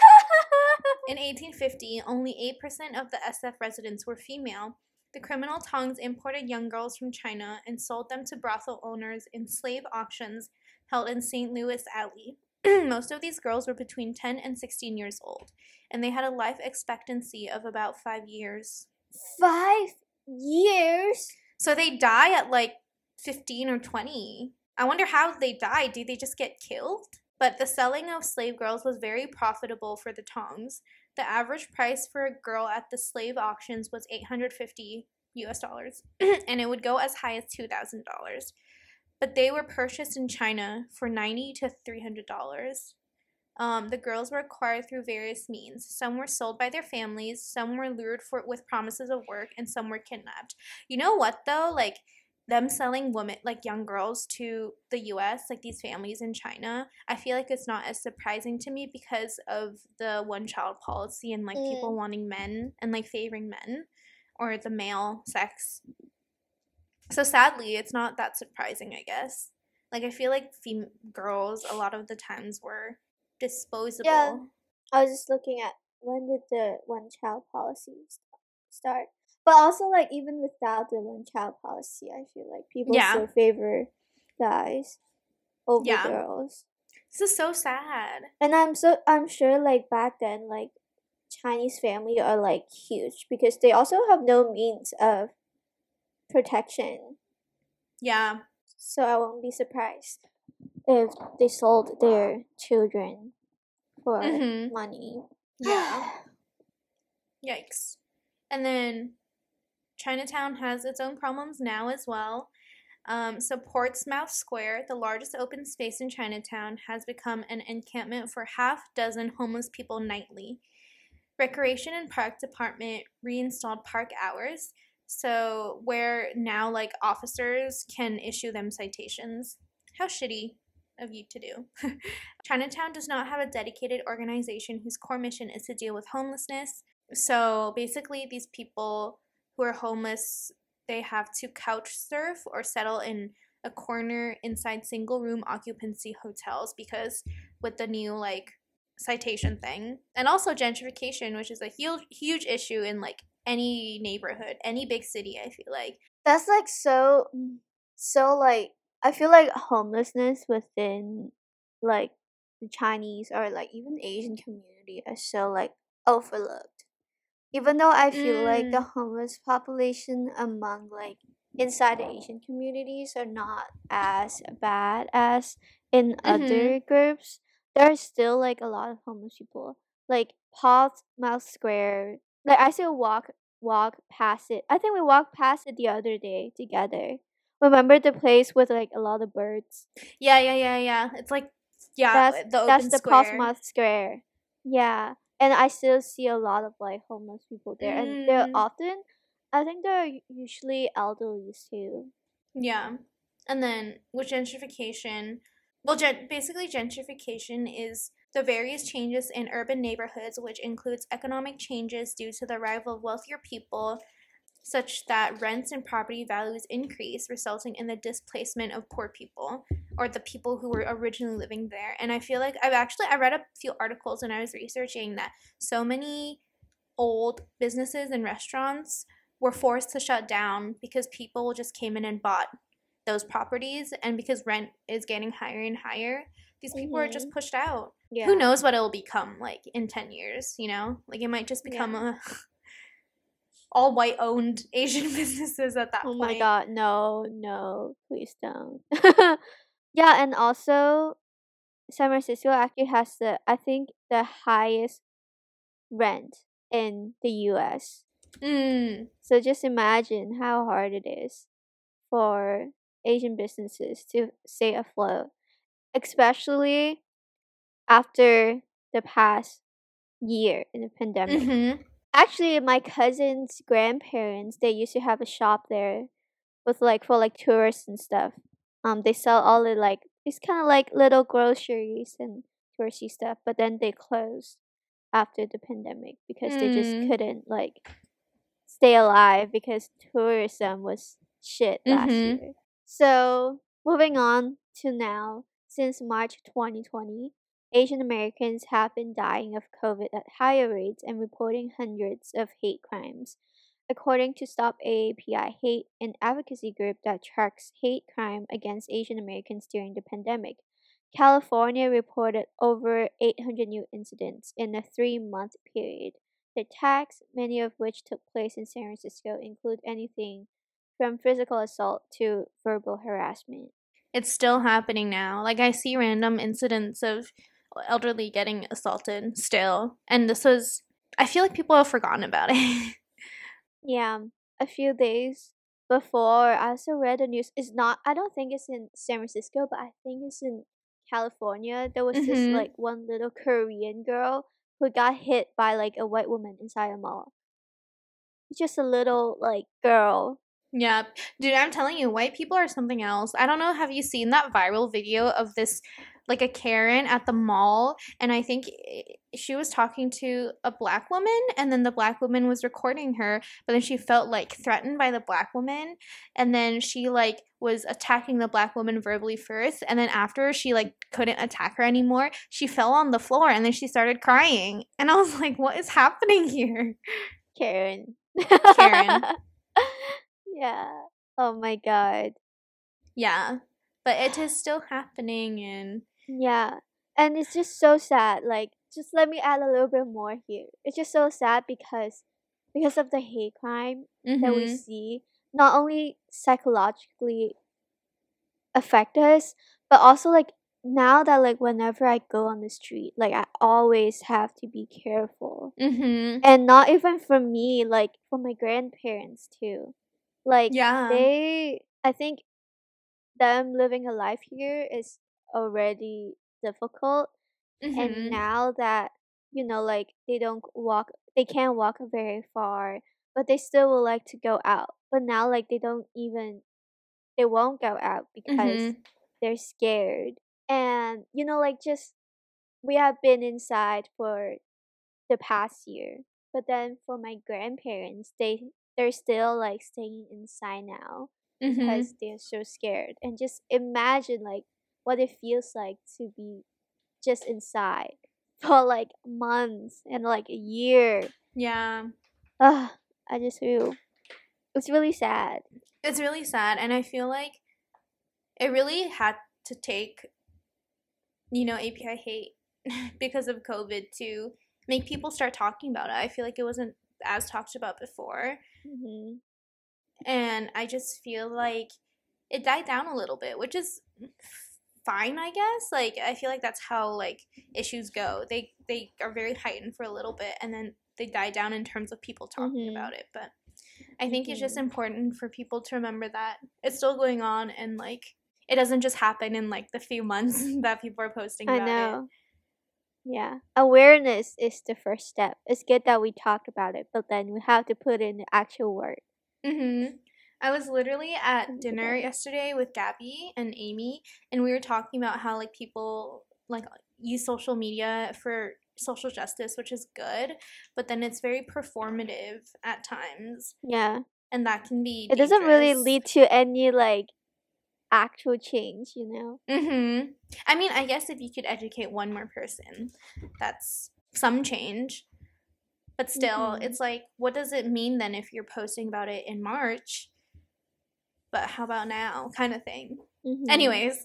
In 1850, only 8% of the SF residents were female. The criminal Tongs imported young girls from China and sold them to brothel owners in slave auctions held in St. Louis Alley. Most of these girls were between 10 and 16 years old, and they had a life expectancy of about 5 years. 5 years? So they die at like 15 or 20. I wonder how they died. Did they just get killed? But the selling of slave girls was very profitable for the Tongs. The average price for a girl at the slave auctions was $850 US, and it would go as high as $2,000. But they were purchased in China for $90 to $300. The girls were acquired through various means. Some were sold by their families, some were lured with promises of work, and some were kidnapped. You know what though? Like, them selling women, like young girls, to the US, like these families in China, I feel like it's not as surprising to me because of the one-child policy and like people wanting men and like favoring men or the male sex. So sadly, it's not that surprising, I guess. Like, I feel like girls a lot of the times were disposable. Yeah, I was just looking at when did the one-child policy start. But also, like, even without the one-child policy, I feel like people still favor guys over girls. This is so sad. And I'm sure, like, back then, like, Chinese family are, like, huge because they also have no means of protection. Yeah. So I won't be surprised if they sold their children for money. Yeah. Yikes. And then Chinatown has its own problems now as well. So Portsmouth Square, the largest open space in Chinatown, has become an encampment for half-dozen homeless people nightly. Recreation and Park Department reinstalled park hours, so where now like officers can issue them citations. How shitty of you to do. Chinatown does not have a dedicated organization whose core mission is to deal with homelessness. So basically these people who are homeless, they have to couch surf or settle in a corner inside single room occupancy hotels because with the new like citation thing, and also gentrification, which is a huge issue in like any neighborhood, any big city. I feel like that's like so like I feel like homelessness within like the Chinese or like even Asian community are so like overlooked. Even though I feel like the homeless population among like inside the Asian communities are not as bad as in Mm-hmm. other groups. There's still like a lot of homeless people. Like Portsmouth Square. Like I still walk past it. I think we walked past it the other day together. Remember the place with like a lot of birds? Yeah. It's like, yeah, the That's open the square. Portsmouth Square. Yeah. And I still see a lot of like homeless people there, and they're Mm, often, I think they're usually elderly too. yeah. And then with gentrification, well, basically, gentrification is the various changes in urban neighborhoods, which includes economic changes due to the arrival of wealthier people, such that rents and property values increase, resulting in the displacement of poor people or the people who were originally living there. And I feel like I read a few articles when I was researching that so many old businesses and restaurants were forced to shut down because people just came in and bought those properties, and because rent is getting higher and higher, these people are just Mhm. pushed out. Who Yeah. knows what it'll become like in 10 years, like it might just become Yeah. a all white owned Asian businesses at that Oh my point. god, no, no, please don't. Yeah, and also San Francisco actually has I think the highest rent in the US. Mm. So just imagine how hard it is for Asian businesses to stay afloat, especially after the past year in the pandemic. Mhm. Actually, my cousin's grandparents, they used to have a shop there with like for like tourists and stuff. They sell all the like it's kind of like little groceries and touristy stuff, but then they closed after the pandemic because they just Mm. couldn't like stay alive because tourism was shit last Mhm. year. So, moving on to now, since March 2020, Asian Americans have been dying of COVID at higher rates and reporting hundreds of hate crimes. According to Stop AAPI Hate, an advocacy group that tracks hate crime against Asian Americans during the pandemic, California reported over 800 new incidents in a 3-month period. The attacks, many of which took place in San Francisco, include anything from physical assault to verbal harassment. It's still happening now. Like I see random incidents of elderly getting assaulted still, and this was. I feel like people have forgotten about it. Yeah, a few days before, I also read the news. It's not, I don't think it's in San Francisco, but I think it's in California. There was this Mhm. like one little Korean girl who got hit by like a white woman inside a mall. Just a little like girl. Yeah. Dude, I'm telling you, white people are something else. I don't know, have you seen that viral video of this, like a Karen at the mall? And I think she was talking to a black woman, and then the black woman was recording her, but then she felt like threatened by the black woman. And then she like was attacking the black woman verbally first. And then after she like couldn't attack her anymore, she fell on the floor and then she started crying. And I was like, what is happening here? Karen. Karen. Yeah. Oh my god. Yeah. But it is still happening and Yeah. And it's just so sad. Like, just let me add a little bit more here. It's just so sad because of the hate crime that we mhm. see, not only psychologically affect us, but also like now that like whenever I go on the street, like I always have to be careful. Mhm. And not even for me, like for my grandparents too. Like Yeah. I think them living a life here is already difficult, and Mhm. now that like they can't walk very far, but they still would like to go out, but now like they won't go out because Mhm. they're scared. And like just we have been inside for the past year, but then for my grandparents, they're still like staying inside now because Mhm. they're so scared. And just imagine like what it feels like to be just inside for like months and like a year. Yeah. Ugh, I just feel it's really sad. It's really sad, and I feel like it really had to take, API hate because of COVID to make people start talking about it. I feel like it wasn't as talked about before. Hmm. And I just feel like it died down a little bit, which is fine, I guess. Like, I feel like that's how, like, issues go. They are very heightened for a little bit, and then they die down in terms of people talking about it. But I think it's just important for people to remember that it's still going on, and, like, it doesn't just happen in, like, the few months that people are posting about it. I know. Yeah. Awareness is the first step. It's good that we talk about it, but then we have to put in the actual work. I was literally at dinner yesterday with Gabby and Amy, and we were talking about how, like, people, like, use social media for social justice, which is good, but then it's very performative at times. Yeah. And that can be It dangerous. doesn't really lead to any, like, actual change, you know? I mean, I guess if you could educate one more person, that's some change. But still, it's like, what does it mean then if you're posting about it in March? But how about now? Kind of thing. Anyways,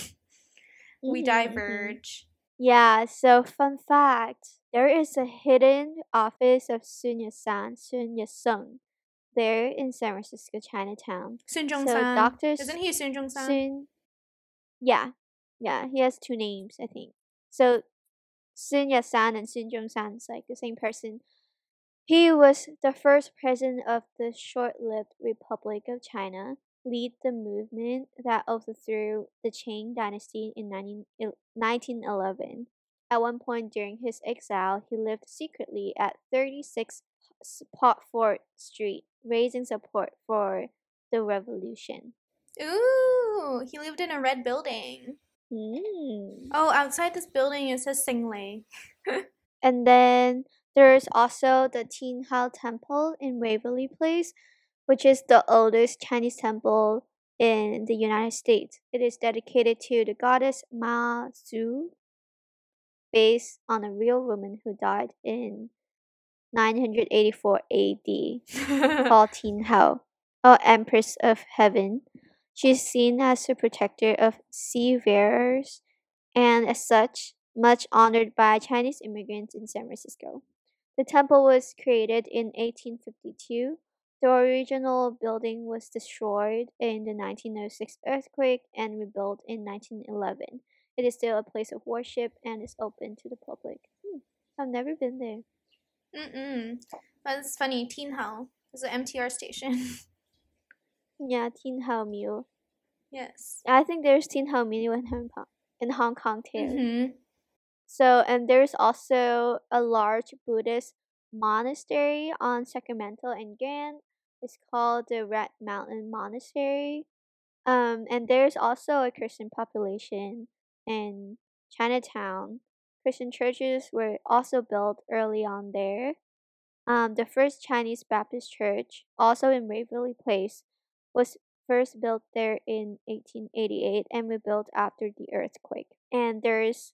we diverge. Yeah, so fun fact. There is a hidden office of Sun Yat-sen there in San Francisco, Chinatown. Sun Jung-san. So doctors... Isn't he Sun Jung-san? Yeah, he has two names, I think. So Sun Yat-sen and Sun Jung-san is like the same person. He was the first president of the short-lived Republic of China, lead the movement that overthrew the Qing dynasty in 1911. At one point during his exile, he lived secretly at 36 Potford Street, raising support for the revolution. Ooh, he lived in a red building. Oh, outside this building it says Singlei. And then there's also the Tinhao Temple in Waverly Place, which is the oldest Chinese temple in the United States. It is dedicated to the goddess Ma Su, based on a real woman who died in 984 AD, called Tinhao, or Empress of Heaven. She is seen as the protector of seafarers and, as such, much honored by Chinese immigrants in San Francisco. The temple was created in 1852. The original building was destroyed in the 1906 earthquake and rebuilt in 1911. It is still a place of worship and is open to the public. I've never been there. But it's funny, Tinhao is an MTR station. Yeah, Tinhao Mill. Yes. I think there's Tinhao Mill in Hong Kong too. So, and there's also a large Buddhist monastery on Sacramento and Grand. It's called the Red Mountain Monastery. And there's also a Christian population in Chinatown. Christian churches were also built early on there. The first Chinese Baptist church, also in Waverly Place, was first built there in 1888 and rebuilt after the earthquake. And there's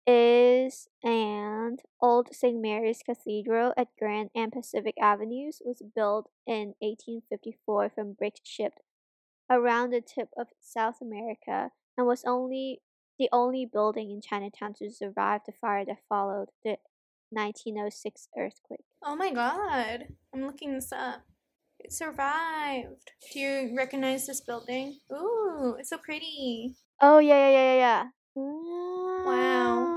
an old St. Mary's Cathedral at Grand and Pacific Avenues, was built in 1854 from bricks shipped around the tip of South America and was the only building in Chinatown to survive the fire that followed the 1906 earthquake. Oh my god, I'm looking this up. It survived. Do you recognize this building? Ooh, it's so pretty. Oh, yeah. Wow.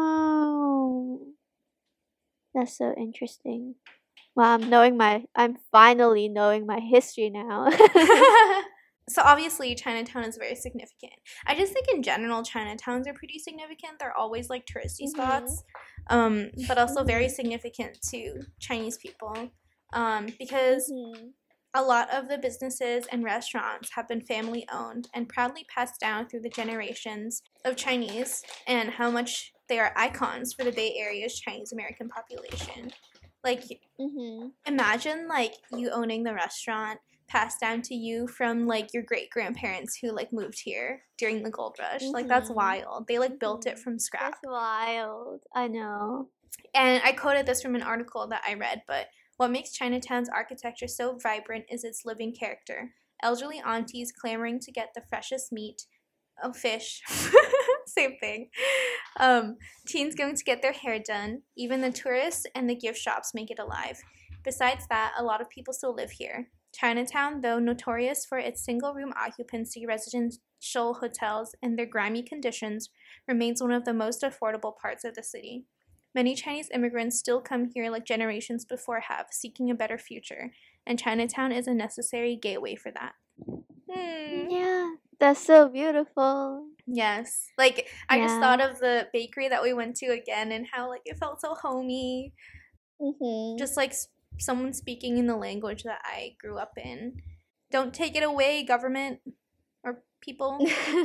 That's so interesting. Well, I'm finally knowing my history now. So obviously Chinatown is very significant. I just think in general Chinatowns are pretty significant. They're always like touristy spots, but also very significant to Chinese people, because a lot of the businesses and restaurants have been family owned and proudly passed down through the generations of Chinese, and how much they are icons for the Bay Area's Chinese American population. Like, imagine like you owning the restaurant passed down to you from like your great grandparents who like moved here during the gold rush. Like, that's wild. They like built it from scratch. That's wild. I know. And I quoted this from an article that I read, but what makes Chinatown's architecture so vibrant is its living character. Elderly aunties clamoring to get the freshest meat, fish, same thing. Teens going to get their hair done. Even the tourists and the gift shops make it alive. Besides that, a lot of people still live here. Chinatown, though notorious for its single-room occupancy residential hotels and their grimy conditions, remains one of the most affordable parts of the city. Many Chinese immigrants still come here like generations before have, seeking a better future, and Chinatown is a necessary gateway for that. Yeah, that's so beautiful. Yes. Like, I just Yeah. thought of the bakery that we went to again and how, like, it felt so homey. Just like someone speaking in the language that I grew up in. Don't take it away, government or people.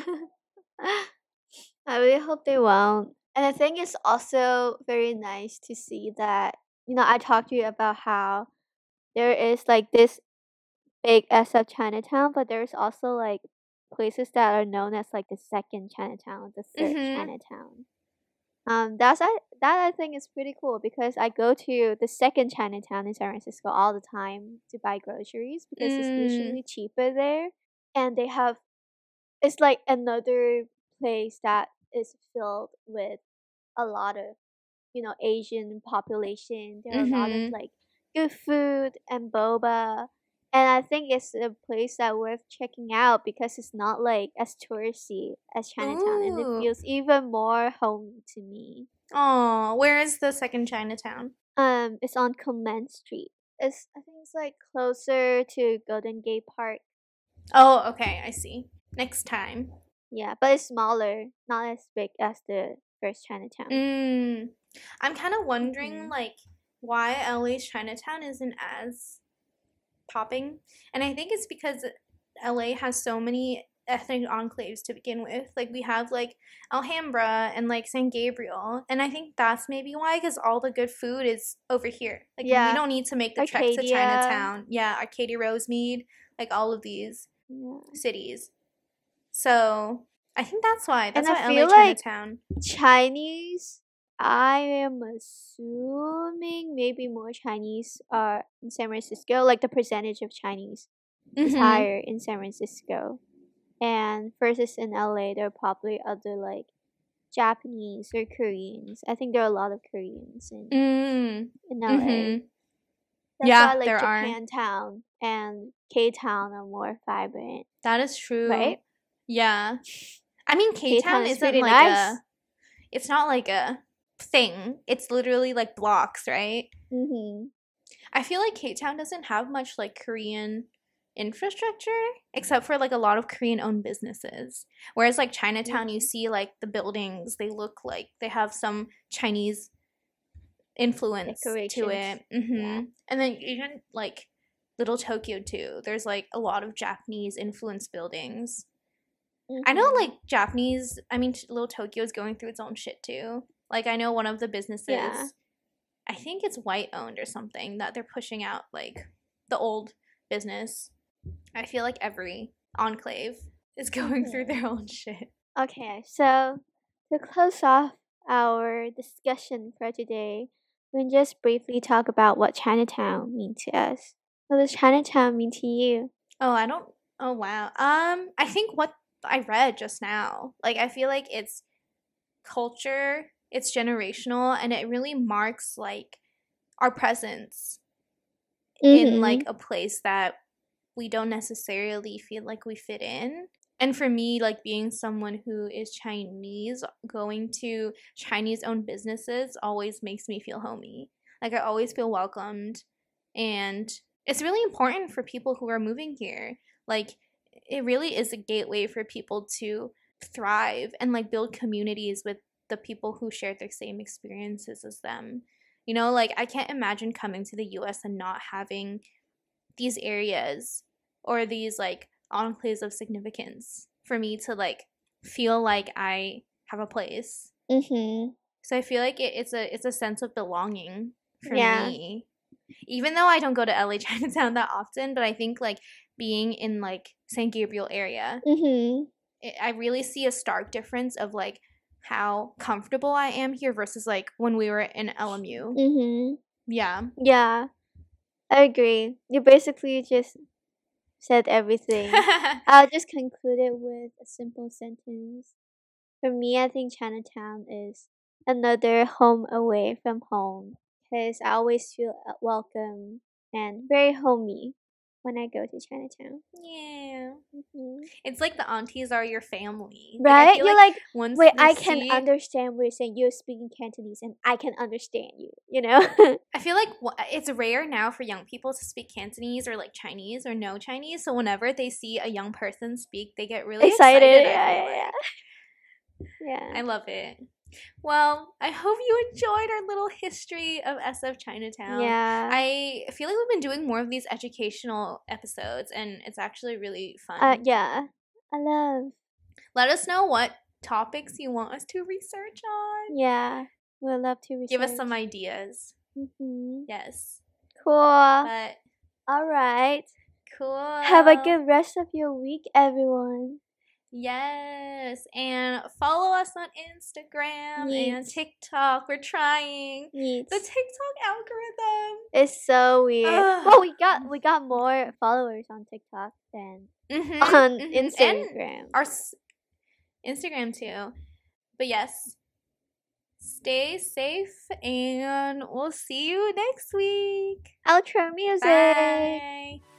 I really hope they won't. And I think it's also very nice to see that, I talked to you about how there is like this big SF Chinatown, but there's also like places that are known as like the second Chinatown, the 3rd Chinatown. That I think is pretty cool because I go to the second Chinatown in San Francisco all the time to buy groceries because it's usually cheaper there, and it's like another place that is filled with a lot of Asian population. There are a lot of like good food and boba. And I think it's a place that worth checking out because it's not like as touristy as Chinatown, and it feels even more home to me. Oh, where is the second Chinatown? It's on Clement Street. I think it's like closer to Golden Gate Park. Oh, okay, I see. Next time. Yeah, but it's smaller, not as big as the first Chinatown. I'm kind of wondering like why LA's Chinatown isn't as popping, and I think it's because LA has so many ethnic enclaves to begin with. Like we have like Alhambra and like San Gabriel, and I think that's maybe why, because all the good food is over here. Like we don't need to make the trek to Chinatown. Yeah, Arcadia, Rosemead, like all of these cities. So I think that's why. That's why LA Chinatown. Chinese, I am assuming maybe more Chinese are in San Francisco. Like the percentage of Chinese is higher in San Francisco, and versus in LA, there are probably other like Japanese or Koreans. I think there are a lot of Koreans in LA. That's why like Japantown and K-Town are more vibrant. That is true. Right? Yeah. I mean, K-Town isn't like nice. It's not like a thing. It's literally like blocks, right? I feel like K-Town doesn't have much like Korean infrastructure except for like a lot of Korean owned businesses. Whereas like Chinatown, you see like the buildings, they look like they have some Chinese influence to it. Yeah. And then even like Little Tokyo too. There's like a lot of Japanese influenced buildings. I know like Little Tokyo is going through its own shit too. Like I know one of the businesses, I think it's white owned or something, that they're pushing out like the old business. I feel like every enclave is going through their own shit. Okay, so to close off our discussion for today, we can just briefly talk about what Chinatown means to us. What does Chinatown mean to you? Oh wow. I think what I read just now, like I feel like it's culture, it's generational, and it really marks like our presence in like a place that we don't necessarily feel like we fit in. And for me, like being someone who is Chinese, going to Chinese owned businesses always makes me feel homey. Like I always feel welcomed, and it's really important for people who are moving here. Like it really is a gateway for people to thrive and like build communities with the people who share the same experiences as them. You know, like I can't imagine coming to the US and not having these areas or these like enclaves of significance for me to like feel like I have a place. So I feel like it's a sense of belonging for me. Even though I don't go to LA Chinatown that often, but I think like being in like San Gabriel area, I really see a stark difference of like how comfortable I am here versus like when we were in LMU. Yeah. Yeah, I agree. You basically just said everything. I'll just conclude it with a simple sentence. For me, I think Chinatown is another home away from home because I always feel welcome and very homey when I go to Chinatown. Yeah. Mm-hmm. It's like the aunties are your family. Right? Like, You're like, once wait, they I can see, understand what you're saying. You're speaking Cantonese and I can understand you, you know? I feel like it's rare now for young people to speak Cantonese or like Chinese or know Chinese. So whenever they see a young person speak, they get really excited. Yeah. I love it. Well, I hope you enjoyed our little history of SF Chinatown. Yeah. I feel like we've been doing more of these educational episodes, and it's actually really fun. Yeah. I love. Let us know what topics you want us to research on. Yeah. We'll love to research. Give us some ideas. Mm-hmm. Yes. Cool. But all right. Cool. Have a good rest of your week, everyone. Yes, and follow us on Instagram and TikTok. We're trying. The TikTok algorithm is so weird. Well, we got more followers on TikTok than on Instagram. And our Instagram too. But yes, stay safe, and we'll see you next week. Outro music. Bye.